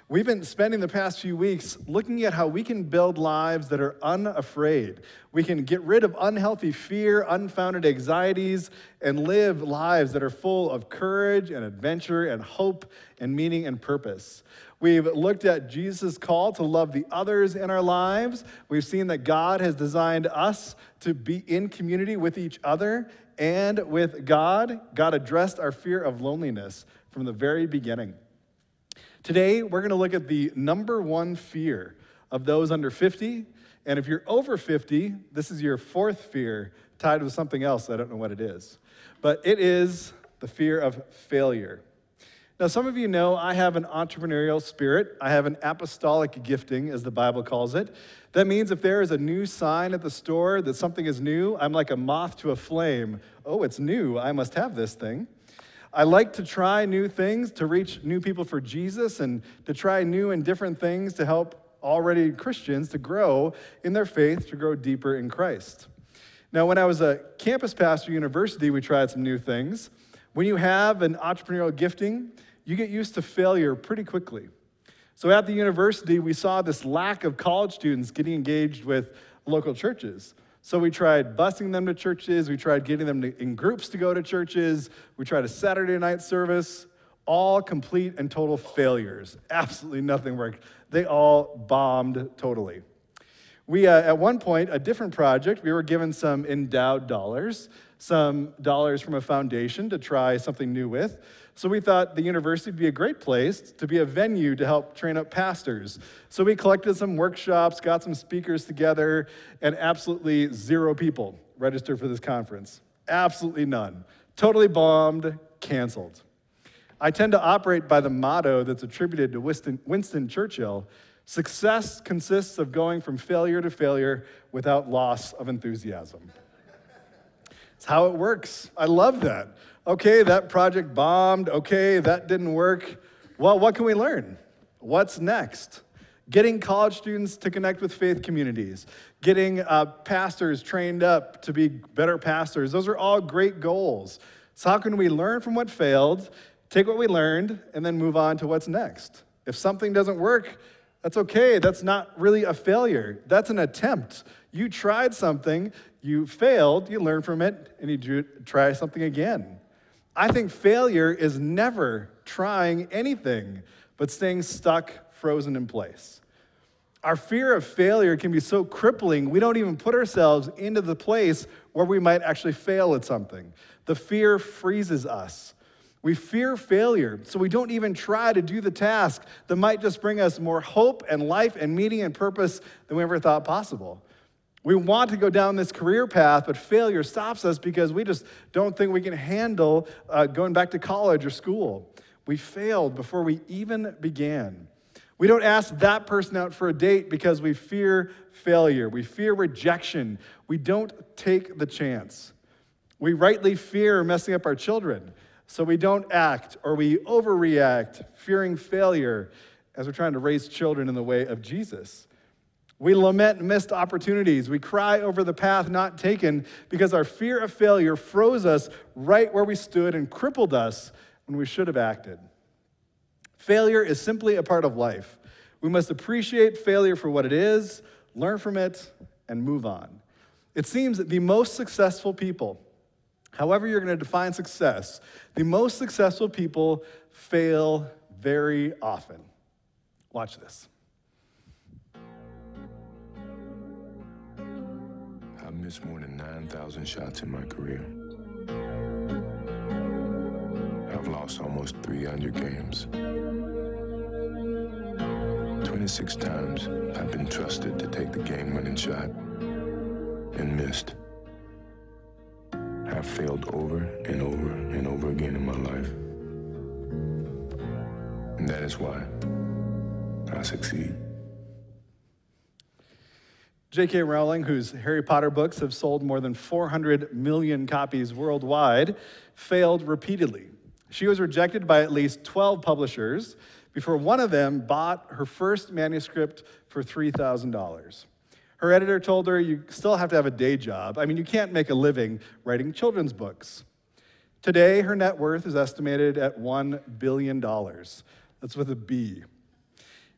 We've been spending the past few weeks looking at how we can build lives that are unafraid. We can get rid of unhealthy fear, unfounded anxieties, and live lives that are full of courage and adventure and hope and meaning and purpose. We've looked at Jesus' call to love the others in our lives. We've seen that God has designed us to be in community with each other and with God. God addressed our fear of loneliness from the very beginning. Today, we're going to look at the number one fear of those under 50. And if you're over 50, this is your fourth fear tied with something else. I don't know what it is. But it is the fear of failure. Now, some of you know I have an entrepreneurial spirit. I have an apostolic gifting, as the Bible calls it. That means if there is a new sign at the store that something is new, I'm like a moth to a flame. Oh, it's new. I must have this thing. I like to try new things, to reach new people for Jesus, and to try new and different things to help already Christians to grow in their faith, to grow deeper in Christ. Now, when I was a campus pastor at university, we tried some new things. When you have an entrepreneurial gifting, you get used to failure pretty quickly. So at the university, we saw this lack of college students getting engaged with local churches. So we tried busing them to churches, we tried getting them in groups to go to churches, we tried a Saturday night service, all complete and total failures. Absolutely nothing worked. They all bombed totally. We, at one point, a different project, we were given some endowed dollars, some dollars from a foundation to try something new with. So we thought the university would be a great place to be a venue to help train up pastors. So we collected some workshops, got some speakers together, and absolutely zero people registered for this conference. Absolutely none. Totally bombed, canceled. I tend to operate by the motto that's attributed to Winston Churchill: success consists of going from failure to failure without loss of enthusiasm. It's how it works. I love that. Okay, that project bombed. Okay, that didn't work. Well, what can we learn? What's next? Getting college students to connect with faith communities, getting pastors trained up to be better pastors. Those are all great goals. So how can we learn from what failed, take what we learned, and then move on to what's next? If something doesn't work, that's okay. That's not really a failure. That's an attempt. You tried something, you failed, you learn from it, and you try something again. I think failure is never trying anything, but staying stuck, frozen in place. Our fear of failure can be so crippling, we don't even put ourselves into the place where we might actually fail at something. The fear freezes us. We fear failure, so we don't even try to do the task that might just bring us more hope and life and meaning and purpose than we ever thought possible. We want to go down this career path, but failure stops us because we just don't think we can handle going back to college or school. We failed before we even began. We don't ask that person out for a date because we fear failure. We fear rejection. We don't take the chance. We rightly fear messing up our children, so we don't act or we overreact, fearing failure as we're trying to raise children in the way of Jesus. We lament missed opportunities. We cry over the path not taken because our fear of failure froze us right where we stood and crippled us when we should have acted. Failure is simply a part of life. We must appreciate failure for what it is, learn from it, and move on. It seems that the most successful people, however you're going to define success, the most successful people fail very often. Watch this. I've missed more than 9,000 shots in my career. I've lost almost 300 games. 26 times I've been trusted to take the game-winning shot and missed. I've failed over and over and over again in my life. And that is why I succeed. J.K. Rowling, whose Harry Potter books have sold more than 400 million copies worldwide, failed repeatedly. She was rejected by at least 12 publishers before one of them bought her first manuscript for $3,000. Her editor told her, you still have to have a day job. I mean, you can't make a living writing children's books. Today, her net worth is estimated at $1 billion. That's with a B.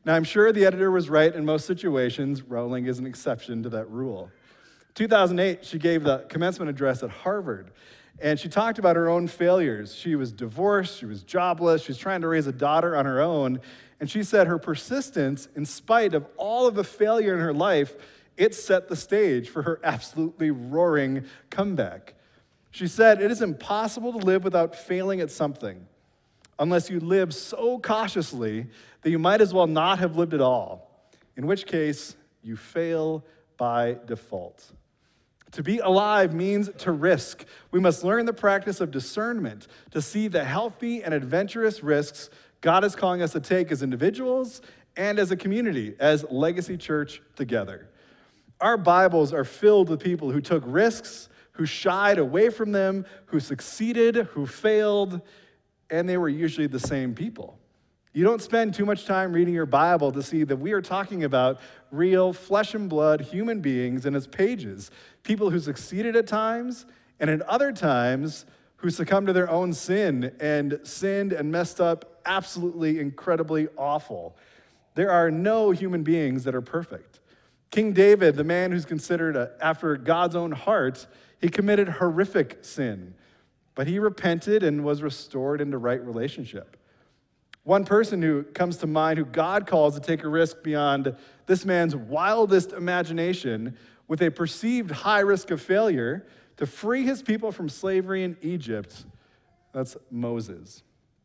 Now, I'm sure the editor was right in most situations. Rowling is an exception to that rule. 2008, she gave the commencement address at Harvard, and she talked about her own failures. She was divorced, she was jobless, she was trying to raise a daughter on her own, and she said her persistence, in spite of all of the failure in her life, it set the stage for her absolutely roaring comeback. She said, "It is impossible to live without failing at something, unless you live so cautiously that you might as well not have lived at all, in which case you fail by default." To be alive means to risk. We must learn the practice of discernment to see the healthy and adventurous risks God is calling us to take as individuals and as a community, as Legacy Church together. Our Bibles are filled with people who took risks, who shied away from them, who succeeded, who failed, and they were usually the same people. You don't spend too much time reading your Bible to see that we are talking about real flesh and blood human beings in its pages, people who succeeded at times, and at other times who succumbed to their own sin and sinned and messed up absolutely incredibly awful. There are no human beings that are perfect. King David, the man who's considered after God's own heart, he committed horrific sin, but he repented and was restored into right relationship. One person who comes to mind who God calls to take a risk beyond this man's wildest imagination with a perceived high risk of failure to free his people from slavery in Egypt, that's Moses.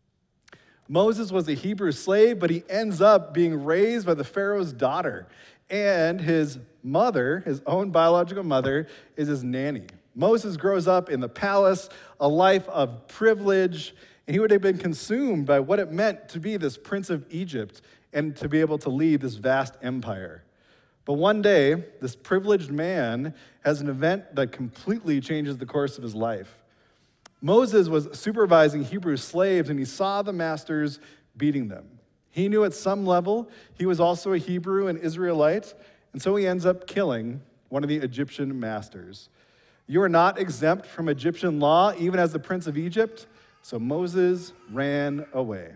Moses was a Hebrew slave, but he ends up being raised by the Pharaoh's daughter. And his mother, his own biological mother, is his nanny. Moses grows up in the palace, a life of privilege, and he would have been consumed by what it meant to be this prince of Egypt and to be able to lead this vast empire. But one day, this privileged man has an event that completely changes the course of his life. Moses was supervising Hebrew slaves, and he saw the masters beating them. He knew at some level he was also a Hebrew and Israelite, and so he ends up killing one of the Egyptian masters. You are not exempt from Egyptian law, even as the prince of Egypt. So Moses ran away.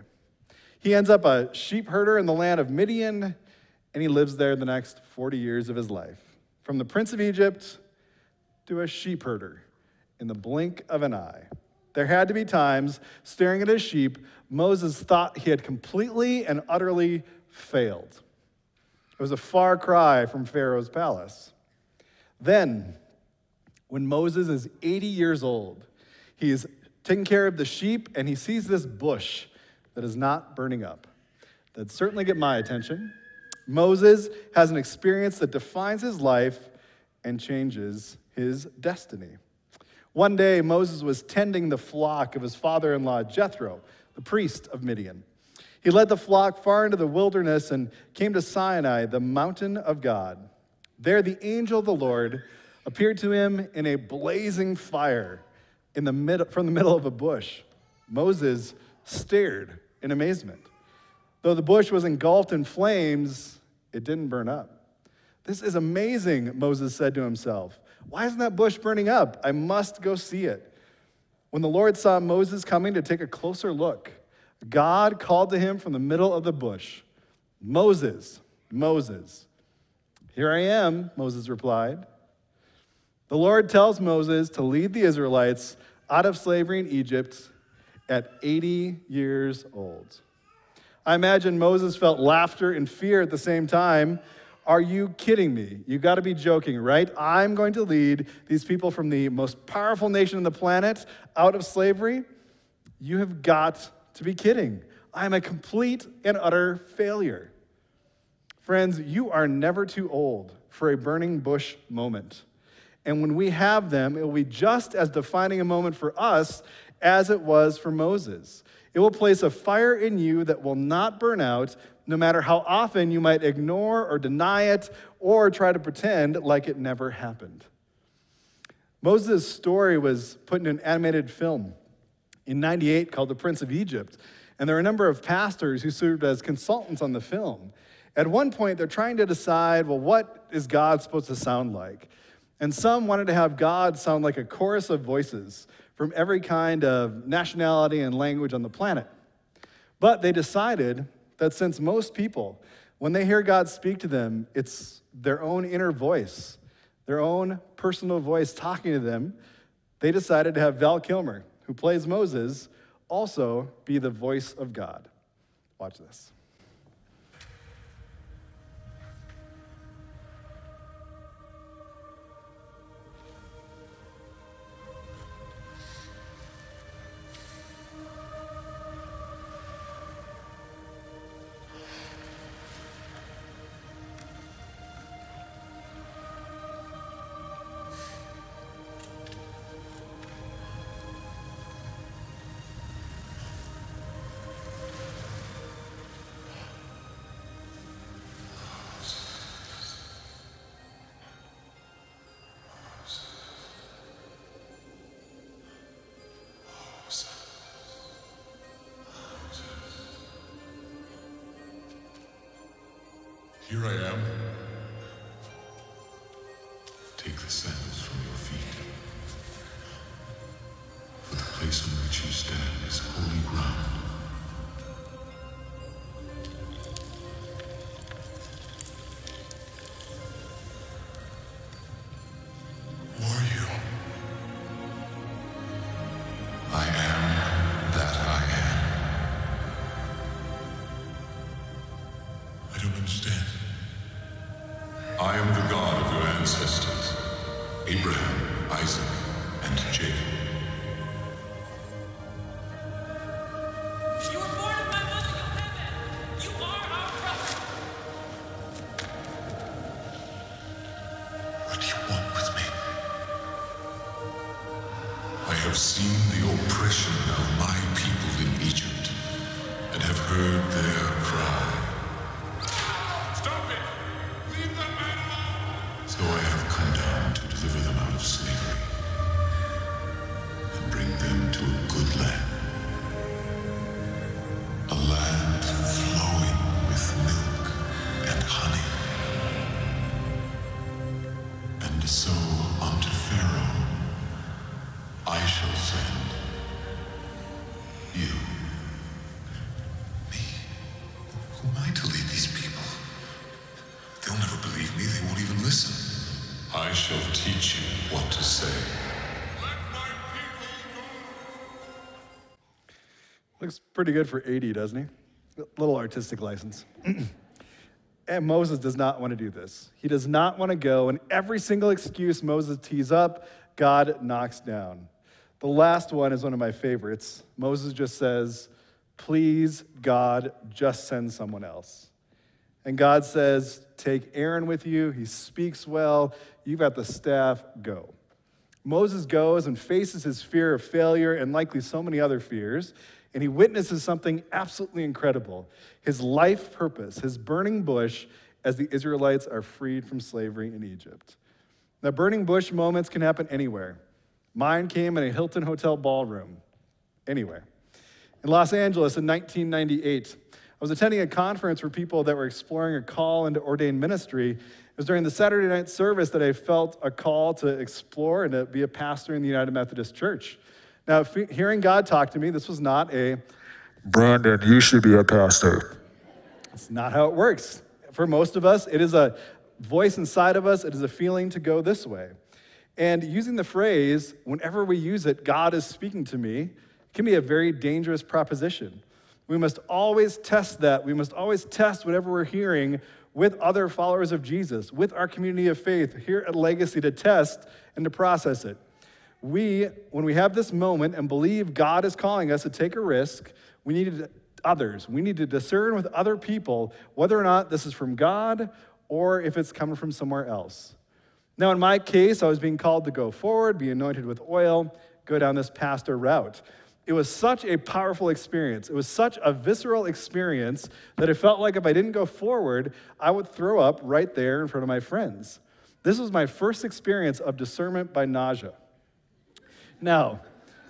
He ends up a sheep herder in the land of Midian, and he lives there the next 40 years of his life. From the prince of Egypt to a sheep herder in the blink of an eye. There had to be times, staring at his sheep, Moses thought he had completely and utterly failed. It was a far cry from Pharaoh's palace. Then, when Moses is 80 years old, he is taking care of the sheep, and he sees this bush that is not burning up. That'd certainly get my attention. Moses has an experience that defines his life and changes his destiny. One day, Moses was tending the flock of his father-in-law, Jethro, the priest of Midian. He led the flock far into the wilderness and came to Sinai, the mountain of God. There, the angel of the Lord appeared to him in a blazing fire from the middle of a bush. Moses stared in amazement. Though the bush was engulfed in flames, it didn't burn up. "This is amazing," Moses said to himself. "Why isn't that bush burning up? I must go see it." When the Lord saw Moses coming to take a closer look, God called to him from the middle of the bush, "Moses, Moses." "Here I am," Moses replied. The Lord tells Moses to lead the Israelites out of slavery in Egypt at 80 years old. I imagine Moses felt laughter and fear at the same time. Are you kidding me? You got to be joking, right? I'm going to lead these people from the most powerful nation on the planet out of slavery? You have got to be kidding. I'm a complete and utter failure. Friends, you are never too old for a burning bush moment. And when we have them, it will be just as defining a moment for us as it was for Moses. It will place a fire in you that will not burn out, no matter how often you might ignore or deny it or try to pretend like it never happened. Moses' story was put in an animated film in '98 called The Prince of Egypt. And there are a number of pastors who served as consultants on the film. At one point, they're trying to decide, well, what is God supposed to sound like? And some wanted to have God sound like a chorus of voices from every kind of nationality and language on the planet. But they decided that since most people When they hear God speak to them, it's their own inner voice, their own personal voice talking to them. They decided to have Val Kilmer, who plays Moses, also be the voice of God. Watch this. Here I am. Take the sandals from your feet. For the place on which you stand is holy ground. Who are you? I am that I am. I don't understand. I am the God of your ancestors, Abraham, Isaac, and Jacob. You were born of my mother, Yocheved. You are our brother. What do you want with me? I have seen the oppression of my people in Egypt, and have heard their cry. Stop it! Leave that man alone! So I have come down to deliver them out of slavery, and bring them to a good land. A land flowing with milk and honey. And so unto Pharaoh I shall send you. Me? Who am I to lead these people? They'll never believe me. They won't even listen. I shall teach you what to say. Let my people go. Looks pretty good for 80, doesn't he? Little artistic license. And Moses does not want to do this. He does not want to go, and every single excuse Moses tees up, God knocks down. The last one is one of my favorites. Moses just says, please, God, just send someone else. And God says, take Aaron with you. He speaks well. You've got the staff. Go. Moses goes and faces his fear of failure and likely so many other fears, and he witnesses something absolutely incredible. His life purpose, his burning bush as the Israelites are freed from slavery in Egypt. Now, burning bush moments can happen anywhere. Mine came in a Hilton Hotel ballroom. Anywhere. In Los Angeles in 1998, I was attending a conference for people that were exploring a call into ordained ministry. It was during the Saturday night service that I felt a call to explore and to be a pastor in the United Methodist Church. Now, hearing God talk to me, this was not a, Brandon, you should be a pastor. it's not how it works. For most of us, it is a voice inside of us. It is a feeling to go this way. And using the phrase, whenever we use it, God is speaking to me, can be a very dangerous proposition. We must always test that. We must always test whatever we're hearing with other followers of Jesus, with our community of faith here at Legacy to test and to process it. When we have this moment and believe God is calling us to take a risk, we need to discern with other people whether or not this is from God or if it's coming from somewhere else. Now, in my case, I was being called to go forward, be anointed with oil, go down this pastor route. It was such a powerful experience. It was such a visceral experience that it felt like if I didn't go forward, I would throw up right there in front of my friends. This was my first experience of discernment by nausea. Now,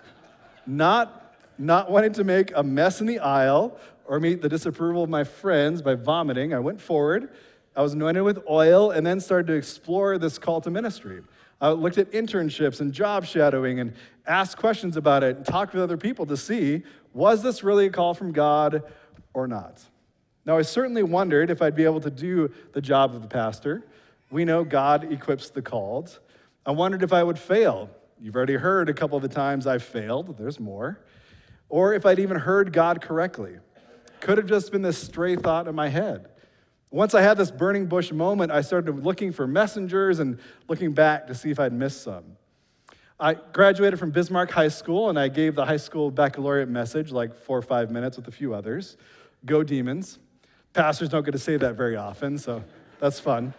not wanting to make a mess in the aisle or meet the disapproval of my friends by vomiting, I went forward. I was anointed with oil and then started to explore this call to ministry. I looked at internships and job shadowing and asked questions about it and talked with other people to see, was this really a call from God or not? Now, I certainly wondered if I'd be able to do the job of the pastor. We know God equips the called. I wondered if I would fail. You've already heard a couple of the times I've failed. There's more. Or if I'd even heard God correctly. Could have just been this stray thought in my head. Once I had this burning bush moment, I started looking for messengers and looking back to see if I'd missed some. I graduated from Bismarck High School, and I gave the high school baccalaureate message, like 4 or 5 minutes with a few others. Go Demons. Pastors don't get to say that very often, so that's fun.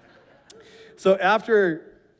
So after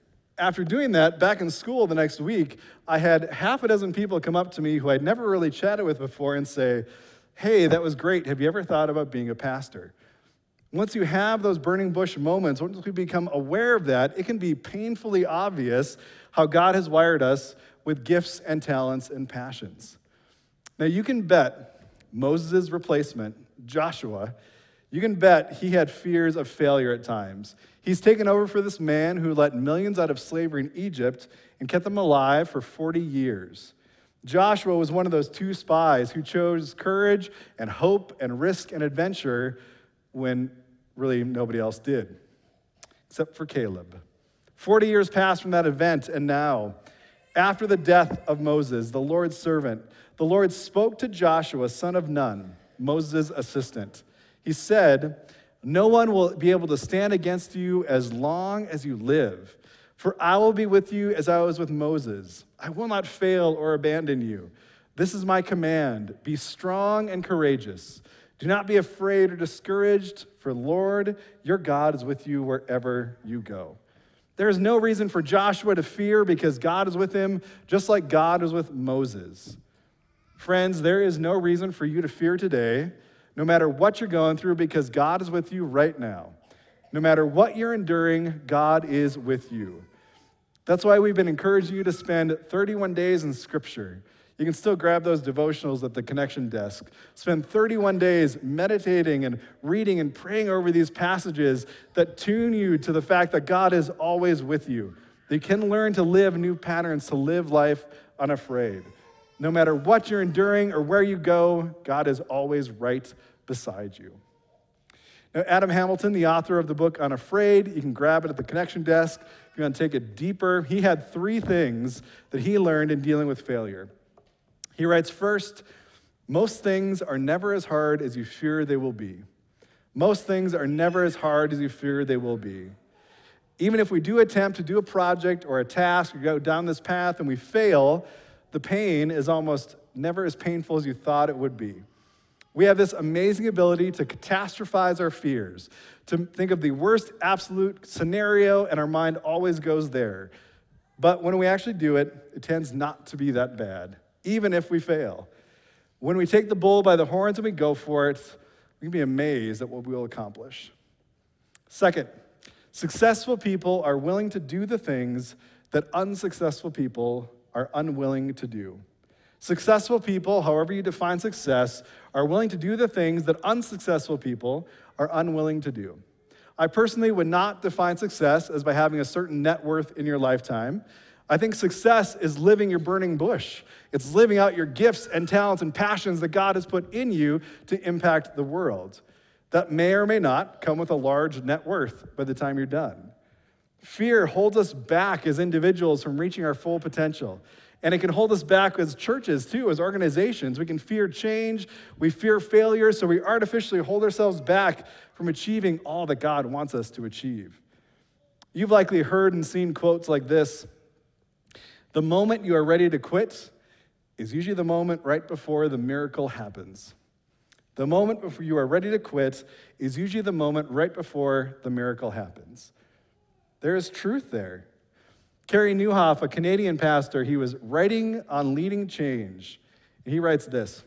doing that, back in school the next week, I had half a dozen people come up to me who I'd never really chatted with before and say, hey, that was great. Have you ever thought about being a pastor? Once you have those burning bush moments, once we become aware of that, it can be painfully obvious how God has wired us with gifts and talents and passions. Now, you can bet Moses' replacement, Joshua, you can bet he had fears of failure at times. He's taken over for this man who let millions out of slavery in Egypt and kept them alive for 40 years. Joshua was one of those 2 spies who chose courage and hope and risk and adventure when really nobody else did, except for Caleb. 40 years passed from that event, and now, after the death of Moses, the Lord's servant, the Lord spoke to Joshua, son of Nun, Moses' assistant. He said, no one will be able to stand against you as long as you live, for I will be with you as I was with Moses. I will not fail or abandon you. This is my command. Be strong and courageous. Do not be afraid or discouraged, for Lord, your God is with you wherever you go. There is no reason for Joshua to fear because God is with him, just like God was with Moses. Friends, there is no reason for you to fear today, no matter what you're going through, because God is with you right now. No matter what you're enduring, God is with you. That's why we've been encouraging you to spend 31 days in Scripture. You can still grab those devotionals at the connection desk. Spend 31 days meditating and reading and praying over these passages that tune you to the fact that God is always with you. That you can learn to live new patterns, to live life unafraid. No matter what you're enduring or where you go, God is always right beside you. Now, Adam Hamilton, the author of the book Unafraid, you can grab it at the connection desk. If you want to take it deeper, he had 3 things that he learned in dealing with failure. He writes, first, most things are never as hard as you fear they will be. Most things are never as hard as you fear they will be. Even if we do attempt to do a project or a task or go down this path and we fail, the pain is almost never as painful as you thought it would be. We have this amazing ability to catastrophize our fears, to think of the worst absolute scenario, and our mind always goes there. But when we actually do it, it tends not to be that bad, even if we fail. When we take the bull by the horns and we go for it, we can be amazed at what we will accomplish. Second, successful people are willing to do the things that unsuccessful people are unwilling to do. Successful people, however you define success, are willing to do the things that unsuccessful people are unwilling to do. I personally would not define success as by having a certain net worth in your lifetime. I think success is living your burning bush. It's living out your gifts and talents and passions that God has put in you to impact the world. That may or may not come with a large net worth by the time you're done. Fear holds us back as individuals from reaching our full potential. And it can hold us back as churches too, as organizations. We can fear change, we fear failure, so we artificially hold ourselves back from achieving all that God wants us to achieve. You've likely heard and seen quotes like this: the moment you are ready to quit is usually the moment right before the miracle happens. The moment before you are ready to quit is usually the moment right before the miracle happens. There is truth there. Carey Nieuwhof, a Canadian pastor, he was writing on leading change. And he writes this: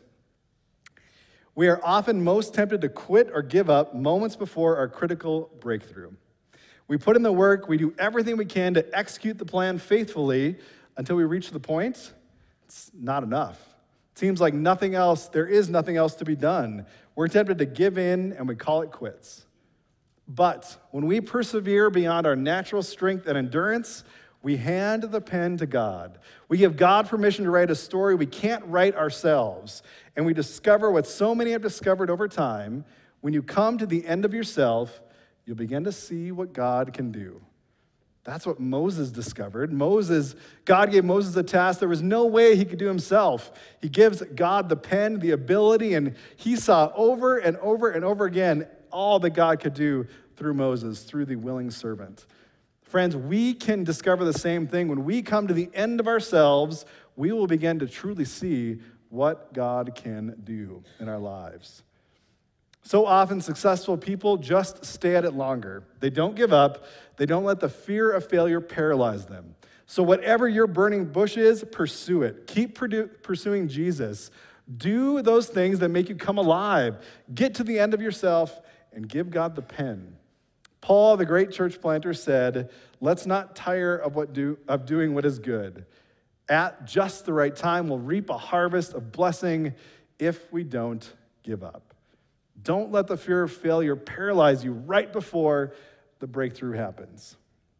we are often most tempted to quit or give up moments before our critical breakthrough. We put in the work, we do everything we can to execute the plan faithfully until we reach the point. It's not enough. It seems like there is nothing else to be done. We're tempted to give in and we call it quits. But when we persevere beyond our natural strength and endurance, we hand the pen to God. We give God permission to write a story we can't write ourselves. And we discover what so many have discovered over time. When you come to the end of yourself, you'll begin to see what God can do. That's what Moses discovered. God gave Moses a task there was no way he could do himself. He gives God the pen, the ability, and he saw over and over and over again all that God could do through Moses, through the willing servant. Friends, we can discover the same thing. When we come to the end of ourselves, we will begin to truly see what God can do in our lives. So often, successful people just stay at it longer. They don't give up. They don't let the fear of failure paralyze them. So whatever your burning bush is, pursue it. Keep pursuing Jesus. Do those things that make you come alive. Get to the end of yourself and give God the pen. Paul, the great church planter, said, "Let's not tire of doing what is good. At just the right time, we'll reap a harvest of blessing if we don't give up." Don't let the fear of failure paralyze you right before the breakthrough happens.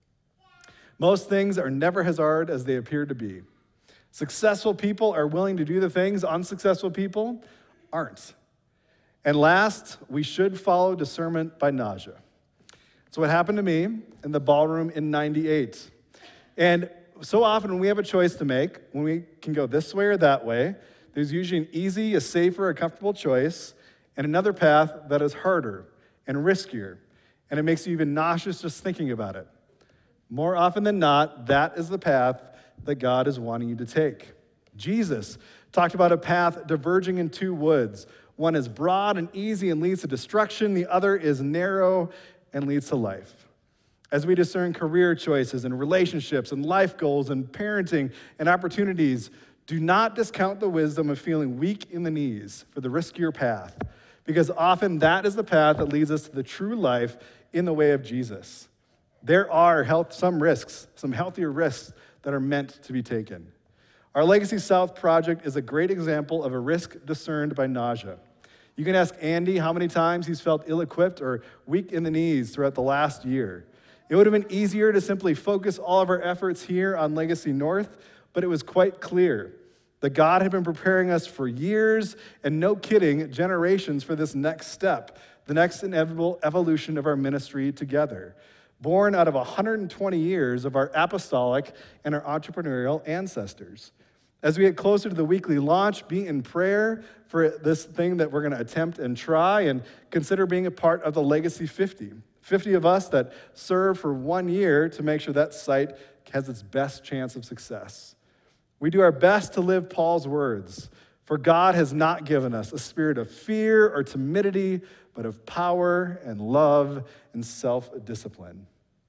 Most things are never as hard as they appear to be. Successful people are willing to do the things unsuccessful people aren't. And last, we should follow discernment by nausea. It's what happened to me in the ballroom in '98. And so often when we have a choice to make, when we can go this way or that way, there's usually an easy, a safer, a comfortable choice, and another path that is harder and riskier, and it makes you even nauseous just thinking about it. More often than not, that is the path that God is wanting you to take. Jesus talked about a path diverging in two woods. One is broad and easy and leads to destruction. The other is narrow and leads to life. As we discern career choices and relationships and life goals and parenting and opportunities, do not discount the wisdom of feeling weak in the knees for the riskier path, because often that is the path that leads us to the true life in the way of Jesus. There are some risks, some healthier risks that are meant to be taken. Our Legacy South project is a great example of a risk discerned by nausea. You can ask Andy how many times he's felt ill-equipped or weak in the knees throughout the last year. It would have been easier to simply focus all of our efforts here on Legacy North, but it was quite clear that God had been preparing us for years, and no kidding, generations for this next step, the next inevitable evolution of our ministry together, born out of 120 years of our apostolic and our entrepreneurial ancestors. As we get closer to the weekly launch, be in prayer for this thing that we're going to attempt and try, and consider being a part of the Legacy 50. 50 of us that serve for 1 year to make sure that site has its best chance of success. We do our best to live Paul's words, for God has not given us a spirit of fear or timidity, but of power and love and self-discipline.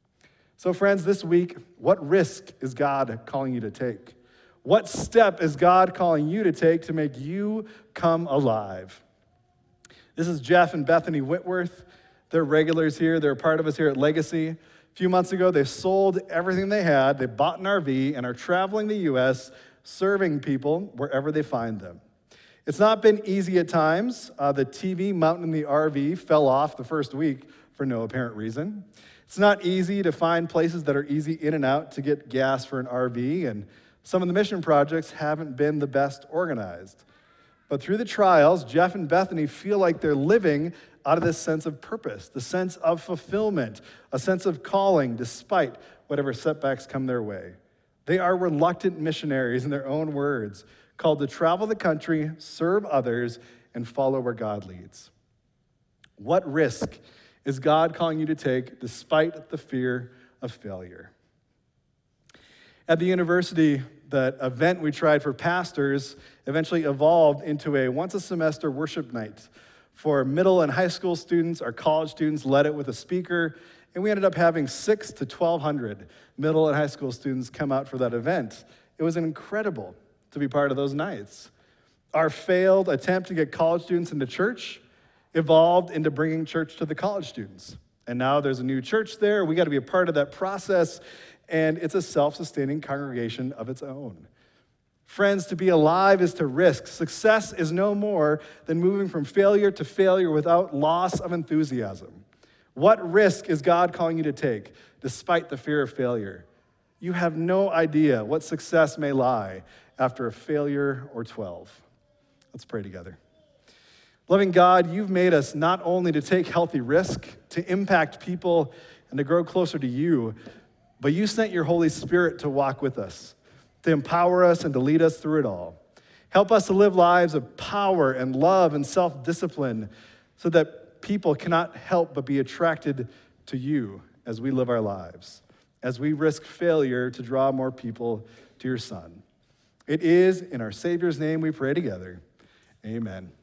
So friends, this week, what risk is God calling you to take? What step is God calling you to take to make you come alive? This is Jeff and Bethany Whitworth. They're regulars here. They're a part of us here at Legacy. A few months ago, they sold everything they had. They bought an RV and are traveling the U.S., serving people wherever they find them. It's not been easy at times. The TV mounted in the RV fell off the first week for no apparent reason. It's not easy to find places that are easy in and out to get gas for an RV, and some of the mission projects haven't been the best organized. But through the trials, Jeff and Bethany feel like they're living out of this sense of purpose, the sense of fulfillment, a sense of calling despite whatever setbacks come their way. They are reluctant missionaries, in their own words, called to travel the country, serve others, and follow where God leads. What risk is God calling you to take despite the fear of failure? At the university, that event we tried for pastors eventually evolved into a once-a-semester worship night. For middle and high school students, our college students led it with a speaker, and we ended up having 600 to 1,200 middle and high school students come out for that event. It was incredible to be part of those nights. Our failed attempt to get college students into church evolved into bringing church to the college students. And now there's a new church there. We got to be a part of that process, and it's a self-sustaining congregation of its own. Friends, to be alive is to risk. Success is no more than moving from failure to failure without loss of enthusiasm. What risk is God calling you to take despite the fear of failure? You have no idea what success may lie after a failure or 12. Let's pray together. Loving God, you've made us not only to take healthy risk, to impact people, and to grow closer to you, but you sent your Holy Spirit to walk with us, to empower us and to lead us through it all. Help us to live lives of power and love and self-discipline so that people cannot help but be attracted to you as we live our lives, as we risk failure to draw more people to your Son. It is in our Savior's name we pray together. Amen.